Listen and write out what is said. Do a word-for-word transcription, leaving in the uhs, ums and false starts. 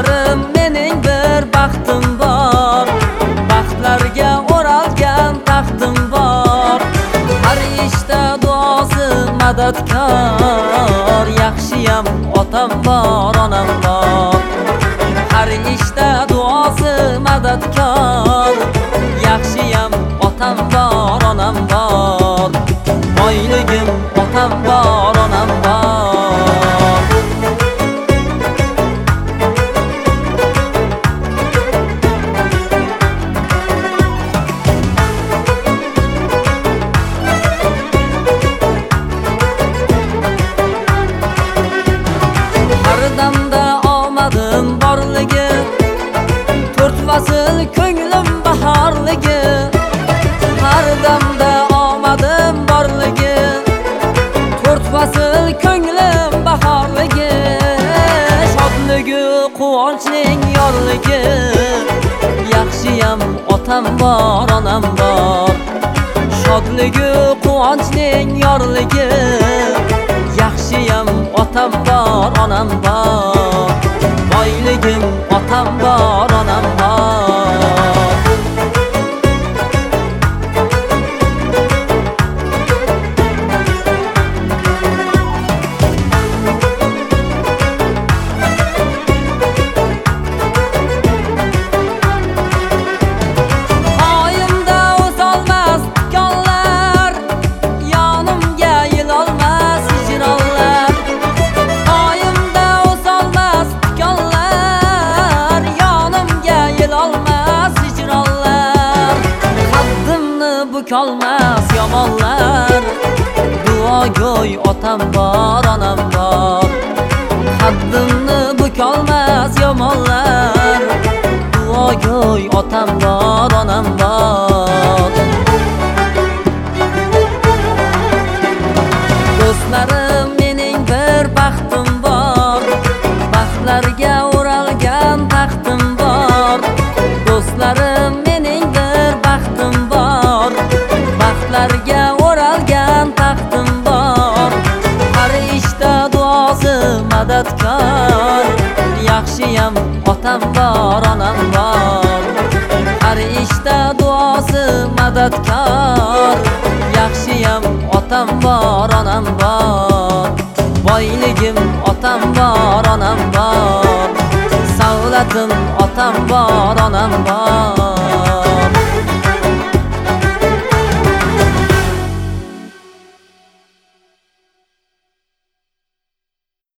Do'stlarim mening bir baxtim bor, baxtlarga o'ralgan taxtim bor. Har ishda duosi madadkor, yaxshiyam otam bor, onam bor. Har ishda duosi madadkor, yaxshiyam otam bor, onam bor. Boyligim otam bor, onam bor. Har damda omadim borligi, to'rt fasl ko'nglim bahorligi. Har damda omadim borligi, to'rt fasl ko'nglim bahorligi. Shodligi quvonchning yorligi, yaxshiyam otam bor, onam bor. Shodligi quvonchning yorligi, yaxshiyam otam bor, onam bor. Boyligim otam bor, onam bor. Kalmaz yomonlar, duogo'y otam bor, onam bor. Haddimni bukolmas yomonlar, duogo'y otam bor, onam bor. Do'stlarim mening bir baxtim bor, baxtlarga o'ralgan taxtim bor. Do'stlarim mening bir baxtim bor, baxtlarga o'ralgan taxtim bor. Har ishda duosi madadkor, yaxshiyam otam bor, onam bor. Har ishda duosi madadkor, yaxshiyam otam bor, onam bor. Boyligim otam bor, onam bor. Savlatim otam bor, onam bor.